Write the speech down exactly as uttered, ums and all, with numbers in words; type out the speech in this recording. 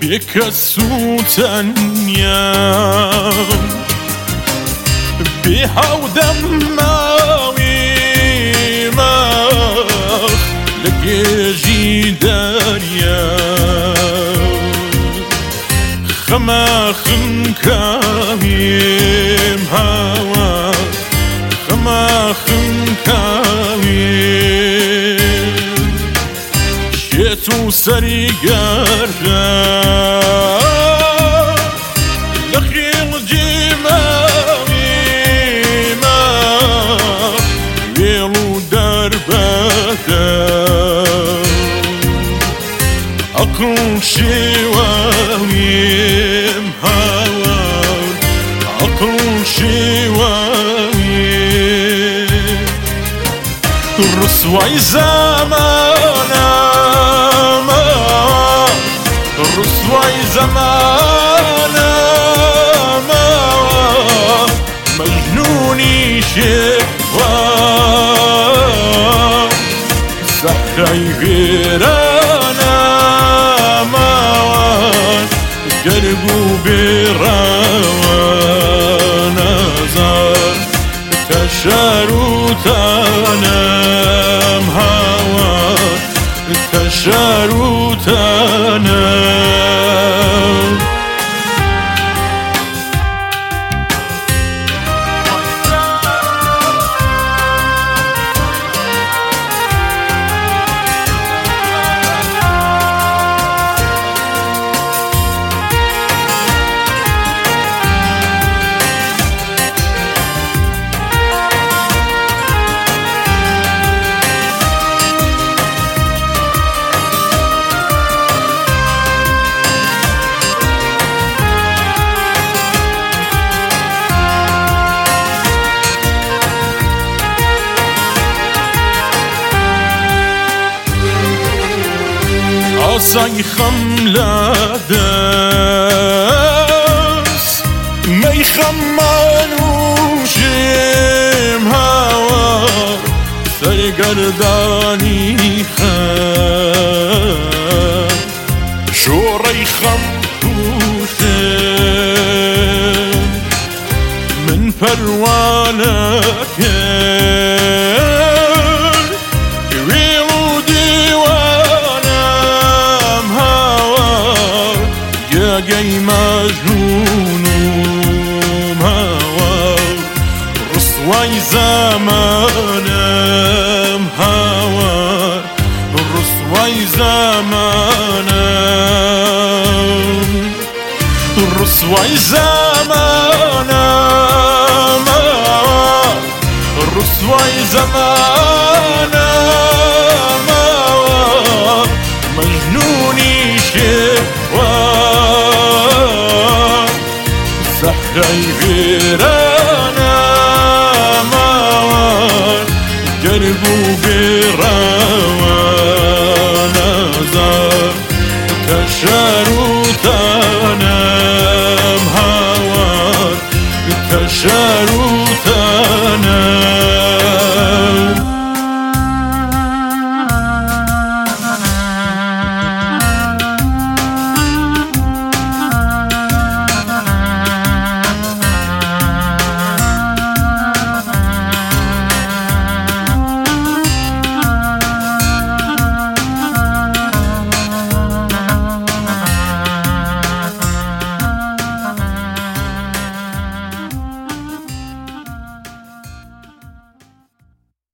بكس وتنيام بها ودماوي ماخ لك يجي داريا خما خنكاوي هوا خما خنكاوي شيتو سريقارا لخيل جيماوي ما ويلو درباتا أقل شواوي هوا أقل شواوي الرسوي زمانا الرسوي زمانا ما مجنوني شوا سحي غيرانا ما قربو برانا زار تشاروتانا هوا تشاروتانا عصاي خملة داس ما يخمنوش هوا سرقرداني خان شوري خمتوشن من فروانك جاي مجنون هوا رسواي زمانم هوا رسواي زمانم رسواي زمانم رسواي زمانم